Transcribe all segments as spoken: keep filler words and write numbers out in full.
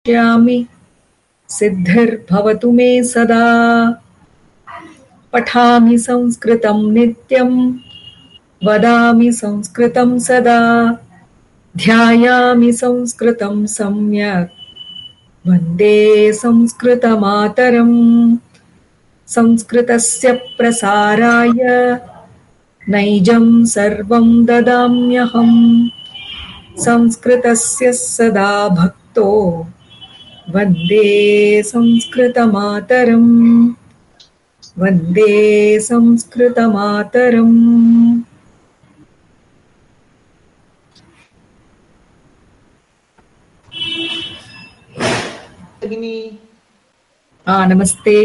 श्यामि सिद्धिर्भवतु मे सदा। पठामि संस्कृतं नित्यं वदामि संस्कृतं सदा। ध्यायामि संस्कृतं सम्यक् वन्दे संस्कृतमातरम्। संस्कृतस्य प्रसाराय नैजं सर्वं ददाम्यहम्। संस्कृतस्य सदा भक्तो वन्दे संस्कृतमातरम्। वन्दे संस्कृतमातरम्। हाँ, नमस्ते।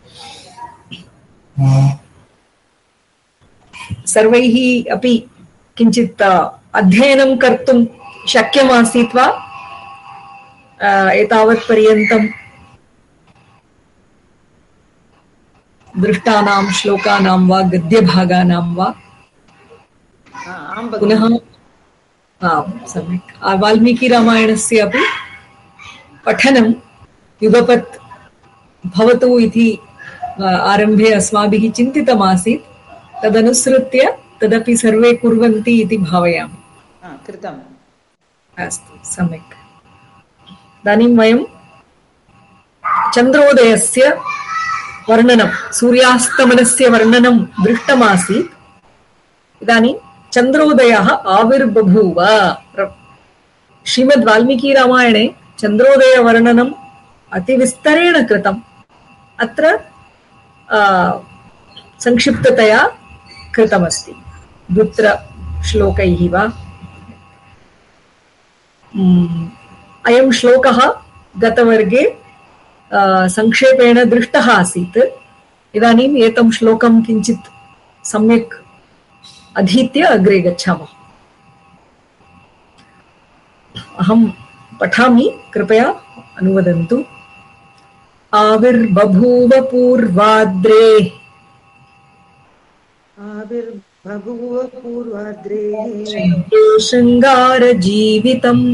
सर्वैः अपि किञ्चित् अध्ययनं कर्तुं शक्यमासीत् वा एतावत् पर्यन्तं? दृष्टानां श्लोकानां वा गद्यभागानां वा? पुनः सम्यक् वाल्मीकिरामायणस्य अपि पठनं युगपत् भवतु इति आरम्भे अस्माभिः चिन्तितमासीत्। तदनुसृत्य तदपि सर्वे कुर्वन्ति इति भावयामि। कृतम्। अस्तु, सम्यक्। इदानीं वयं चन्द्रोदयस्य वर्णनं, सूर्यास्तमनस्य वर्णनं दृष्टमासीत्। इदानीं चन्द्रोदयः आविर्बभूव। श्रीमद् वाल्मीकिरामायणे चन्द्रोदयवर्णनम् अतिविस्तरेण कृतम्। अत्र संक्षिप्ततया कृतमस्ति द्वित्रश्लोकैः वा। अयं श्लोकः गतवर्गे संक्षेपेण दृष्टः आसीत्। इदानीम् एतं श्लोकं किञ्चित् सम्यक् अधीत्य अग्रे गच्छामः। अहं पठामि, कृपया अनुवदन्तु। आविर्बभूव पूर्वाद्रे आविर्बभूव पूर्वाद्रे शृङ्गारजीवितम्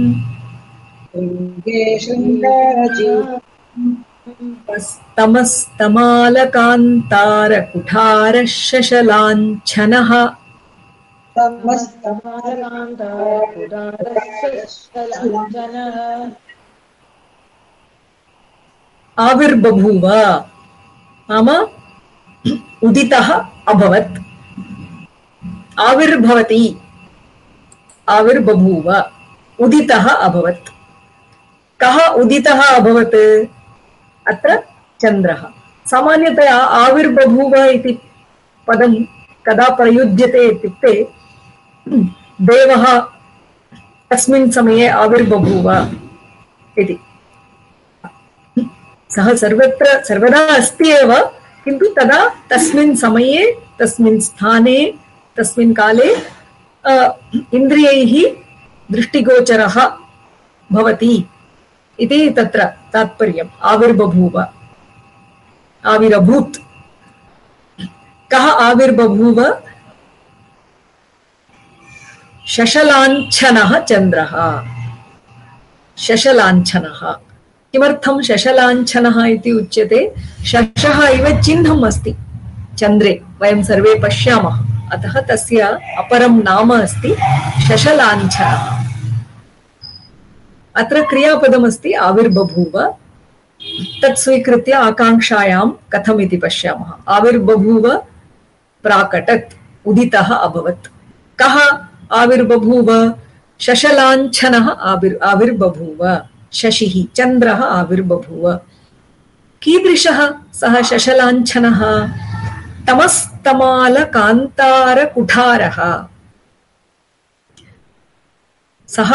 तमस्तमालकान्तारकुठारः शशलाञ्छनः। आविर्बभूव नाम उदितः अभवत्। आविर्भवति, आविर्बभूव, उदितः अभवत्। कः उदितः अभवत्? अत्र चन्द्रः। सामान्यतया आविर्बभूव इति पदं कदा प्रयुज्यते इत्युक्ते देवः तस्मिन् समये आविर्बभूव इति। सः सर्वत्र सर्वदा अस्ति एव, किन्तु तदा तस्मिन् समये, तस्मिन् स्थाने, तस्मिन् काले इन्द्रियैः दृष्टिगोचरः भवति इति तत्र तात्पर्यम्। आविर्बभूव, आविरभूत्। कः आविर्बभूव? शशलाञ्छनः चन्द्रः। शशलाञ्छनः। किमर्थं शशलाञ्छनः इति उच्यते? शशः इव चिह्नम् अस्ति चन्द्रे, वयं सर्वे पश्यामः, अतः तस्य अपरं नाम अस्ति शशलाञ्छनः। अत्र क्रियापदमस्ति आविर्बभूव। तत् स्वीकृत्य आकाङ्क्षायां कथमिति पश्यामः। आविर्बभूव प्राकटत्, उदितः अभवत्। कः आविर्बभूव? शशलाञ्छनः आविर् आविर्बभूव। शशिः, चन्द्रः आविर्बभूव। कीदृशः सः शशलाञ्छनः? तमस्तमालकान्तारकुठारः। सः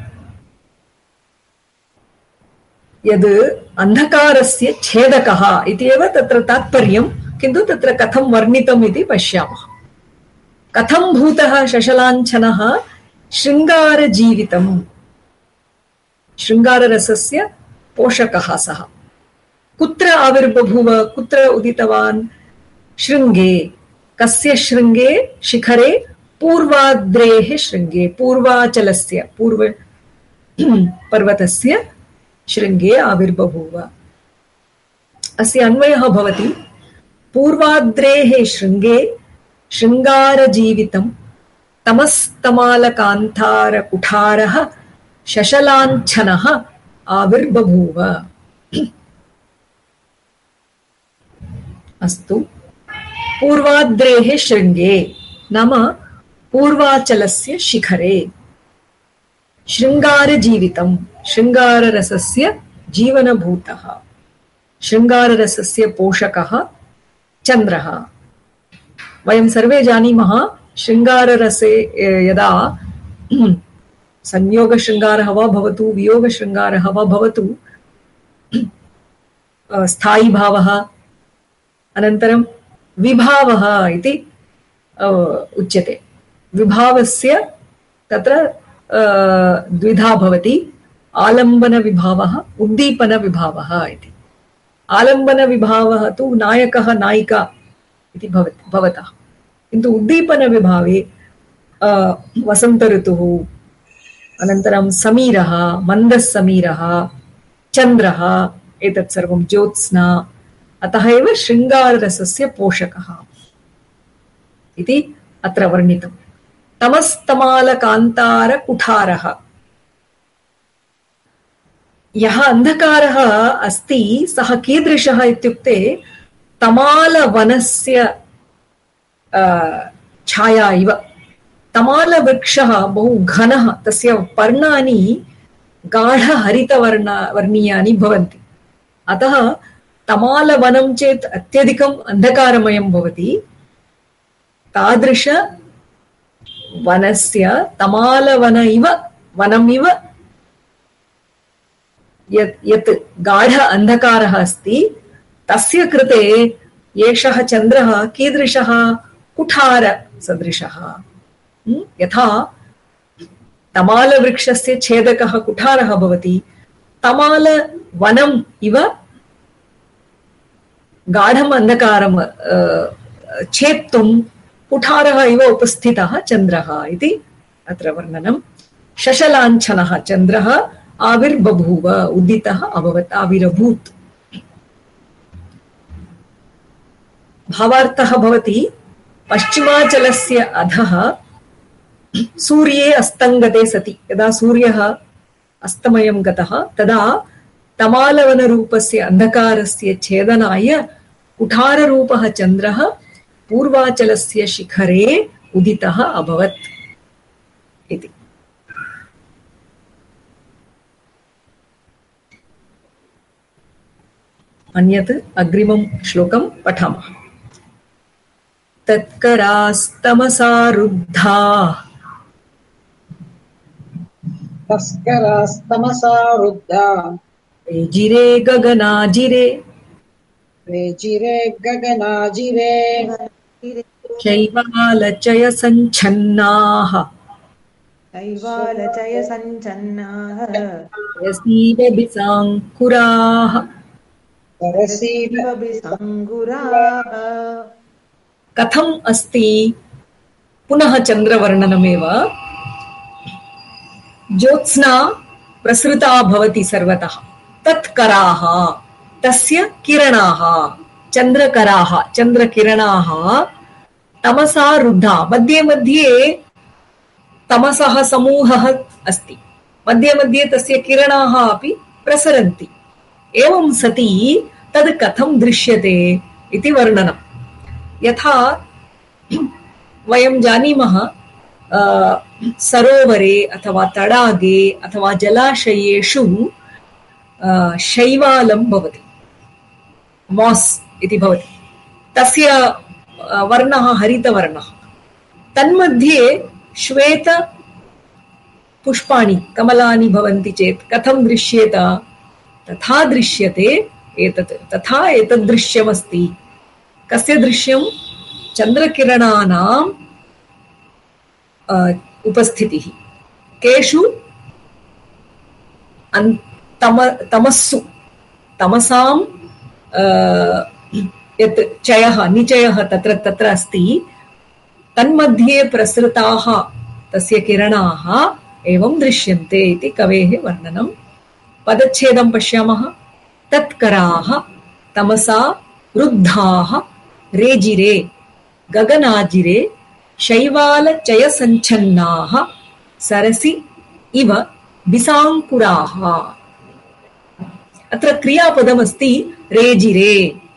यद् अन्धकारस्य छेदकः इत्येव तत्र तात्पर्यं, किन्तु तत्र कथं वर्णितम् इति पश्यामः। कथं भूतः शशलाञ्छनः? शृङ्गारजीवितम्, शृङ्गाररसस्य पोषकः सः। कुत्र आविर्बभूव? कुत्र उदितवान्? शृङ्गे। कस्य शृङ्गे? शिखरे। पूर्वाद्रेः शृङ्गे, पूर्वाचलस्य, पूर्व पर्वतस्य शृङ्गे आविर्बभूव। अस्य अन्वयः भवति पूर्वाद्रेः शृङ्गे शृङ्गारजीवितं तमस्तमालकान्तारकुठारः शशलाञ्छनः आविर्बभूव। अस्तु, पूर्वाद्रेः शृङ्गे नाम पूर्वाचलस्य शिखरे शृङ्गारजीवितं शृङ्गाररसस्य जीवनभूतः शृङ्गाररसस्य पोषकः चन्द्रः। वयं सर्वे जानीमः शृङ्गाररसे यदा संयोगशृङ्गारः वा भवतु वियोगशृङ्गारः वा भवतु स्थायी भावः अनन्तरं विभावः इति उच्यते। विभावस्य तत्र द्विधा भवति, आलम्बनविभावः उद्दीपनविभावः इति। आलम्बनविभावः तु नायकः नायिका इति भवति भवतः, किन्तु उद्दीपनविभावे वसन्त ऋतुः अनन्तरं समीरः मन्दः समीरः चन्द्रः एतत् सर्वं ज्योत्स्ना, अतः एव शृङ्गाररसस्य पोषकः इति अत्र वर्णितम्। तमस्तमालकान्तारकुठारः, यः अन्धकारः अस्ति सः कीदृशः इत्युक्ते तमालवनस्य छाया इव। तमालवृक्षः बहु घनः, तस्य पर्णानि गाढहरितवर्ण वर्णीयानि भवन्ति। अतः तमालवनं चेत् अत्यधिकम् अन्धकारमयं भवति। तादृश वनस्य तमालवन इव वनम् इव यत् यत् गाढ अन्धकारः अस्ति तस्य कृते एषः चन्द्रः कीदृशः कुठारसदृशः। यथा तमालवृक्षस्य छेदकः कुठारः भवति, तमालवनम् इव गाढम् अन्धकारं छेत्तुं कुठारः इव उपस्थितः चन्द्रः इति अत्र वर्णनम्। शशलाञ्छनः चन्द्रः आविर्बभूव, उदितः अभवत्, आविरभूत्। भावार्थः भवति पश्चिमाचलस्य अधः सूर्ये अस्तङ्गते सति, यदा सूर्यः अस्तमयं गतः तदा तमालवनरूपस्य अन्धकारस्य छेदनाय कुठाररूपः चन्द्रः पूर्वाचलस्य शिखरे उदितः अभवत् इति। अन्यत् अग्रिमं श्लोकं पठामः। तत्करास्तमसा रुद्धाः तस्करास्तमसा रुद्धाः रेजिरे गगनाजिरे रेजिरे गगनाजिरे शैवालचय सञ्छन्नाः शैवालचय सञ्छन्नाः रसीव बिसाङ्कुराः सरसीव बिसाङ्कुराः। कथम् अस्ति? पुनः चन्द्रवर्णनमेव। ज्योत्स्ना प्रसृता भवति सर्वतः, तत्कराः तस्य किरणाः चन्द्रकराः चन्द्रकिरणाः तमसा रुद्धा, मध्ये मध्ये तमसः समूहः अस्ति, मध्ये मध्ये तस्य किरणाः अपि प्रसरन्ति। एवं सति तद् कथं दृश्यते इति वर्णनम्। यथा वयं जानीमः सरोवरे अथवा तडागे अथवा जलाशयेषु शैवालं भवति, मॉस् इति भवति, तस्य वर्णः हरितवर्णः। तन्मध्ये श्वेत पुष्पाणि कमलानि भवन्ति चेत् कथं दृश्येत? तथा दृश्यते एतत्, तथा एतद् दृश्यमस्ति। कस्य दृश्यं? चन्द्रकिरणानाम् उपस्थितिः। केषु? तम तमस्सु, तमसां यत् चयः निचयः तत्र तत्र अस्ति, तन्मध्ये प्रसृताः तस्य किरणाः एवं दृश्यन्ते इति कवेः वर्णनं पदच्छेदं पश्यामः। तत्कराः तमसा रुद्धाः रेजिरे गगनाजिरे शैवालचयसञ्छन्नाः सरसि इव बिसाङ्कुराः। अत्र क्रियापदमस्ति रेजिरे,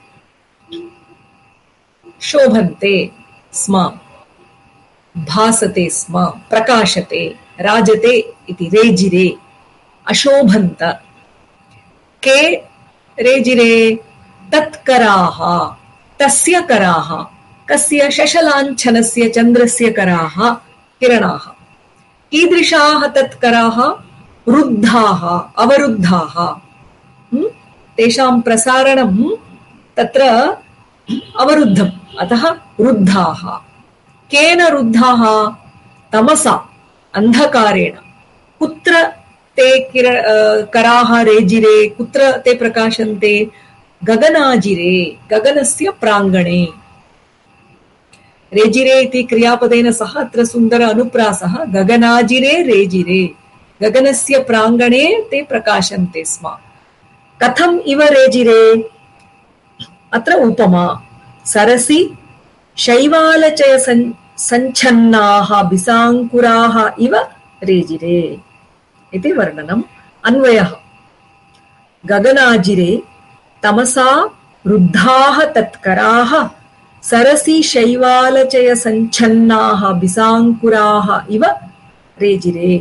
शोभन्ते स्म, भासते स्म, प्रकाशते, राजते इति रेजिरे, अशोभन्त। के रेजिरे? तत्कराः, तस्य कराः, कस्य? शशलाञ्छनस्य चन्द्रस्य कराः, किरणाः। कीदृशाः तत्कराः? रुद्धाः, अवरुद्धाः। तेषां प्रसारणं तत्र अवरुद्धम्, अतः रुद्धाः। केन रुद्धाः? तमसा, अन्धकारेण। कुत्र ते किर कराः रेजिरे, कुत्र ते प्रकाशन्ते? गगनाजिरे, गगनस्य प्राङ्गणे। रेजिरे इति क्रियापदेन सह अत्र सुन्दर अनुप्रासः। गगनाजिरे रेजिरे, गगनस्य प्राङ्गणे ते प्रकाशन्ते स्म। कथम् इव रेजिरे? अत्र उपमा। सरसि शैवालचय सञ्छन्नाः बिसाङ्कुराः इव रेजिरे इति वर्णनम्। अन्वयः। गगनाजिरे तमसा रुद्धाः तत्कराः सरसि शैवालचय सञ्छन्नाः बिसाङ्कुराः इव रेजिरे।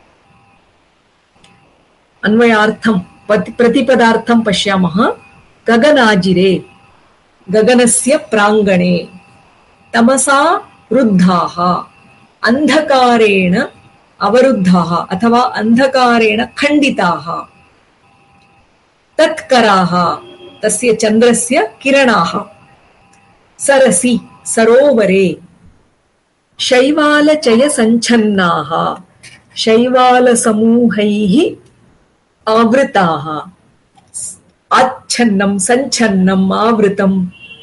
अन्वयार्थं प्रतिपदार्थं पश्यामः। गगनाजिरे, गगनस्य प्राङ्गणे। तमसा रुद्धाः, अन्धकारेण अवरुद्धाः अथवा अन्धकारेण खण्डिताः। तत्कराः, तस्य चन्द्रस्य किरणाः। सरसि, सरोवरे। शैवालचयसञ्छन्नाः, शैवालसमूहैः आवृताः। आच्छन्नं, सञ्छन्नम्, आवृतम्।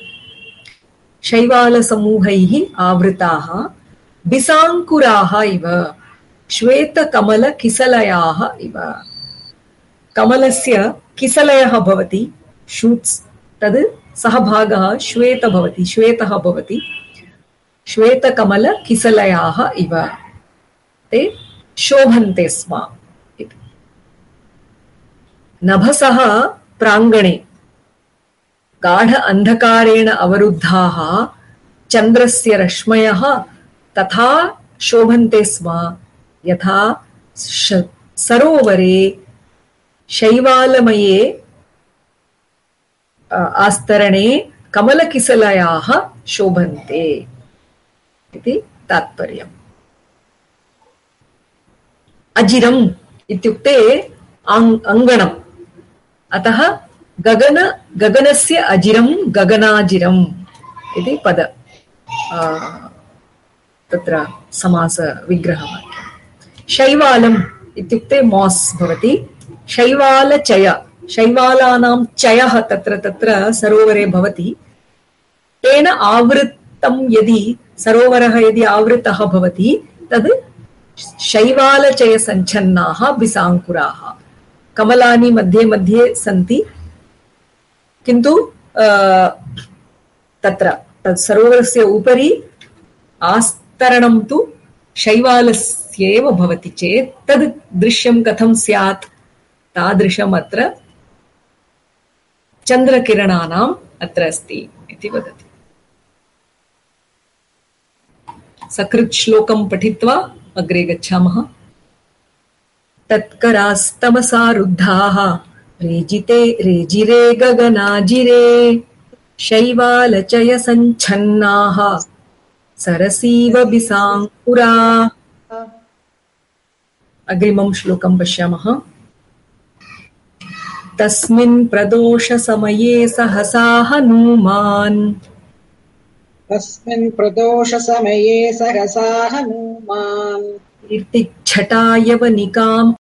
शैवालसमूहैः आवृताः। बिसाङ्कुराः इव, श्वेतकमलकिसलयाः इव। कमलस्य किसलयः भवति, शूट्स्, तद् सः भागः श्वेत भवति, श्वेतः भवति। श्वेतकमलकिसलयाः इव ते शोभन्ते स्म इति। नभसः प्राङ्गणे गाढ अन्धकारेण अवरुद्धाः चन्द्रस्य रश्मयः तथा शोभन्ते स्म यथा सरोवरे शैवालमये आस्तरणे कमलकिसलयाः शोभन्ते इति तात्पर्यम्। अजिरम् इत्युक्ते अङ्गणम्, अतः गगन गगनस्य अजिरं गगनाजिरम् इति पद तत्र समास विग्रहवाक्यम्। शैवालम् इत्युक्ते मॉस् भवति। शैवालचय, शैवालानां चयः तत्र तत्र सरोवरे भवति। तेन आवृतं यदि सरोवरः यदि आवृतः भवति तद् शैवालचयसञ्छन्नाः बिसाङ्कुराः। कमलानि मध्ये मध्ये सन्ति, किन्तु तत्र तत् सरोवरस्य उपरि आस्तरणं तु शैवालस्येव भवति चेत् तद् दृश्यं कथं स्यात्? तादृशम् अत्र चन्द्रकिरणानाम् अत्र अस्ति इति वदति। सकृत् श्लोकं पठित्वा अग्रे गच्छामः। तत्करास्तमसा रुद्धाः रेजिते रेजिरे गगनाजिरे शैवालचयसञ्छन्नाः सरसीव बिसाङ्कुरा। अग्रिमं श्लोकं पश्यामः। तस्मिन् प्रदोषसमये सहसा हनूमान् तस्मिन् प्रदोषसमये सहसा हनूमान् कीर्तिच्छटायवनिकाम्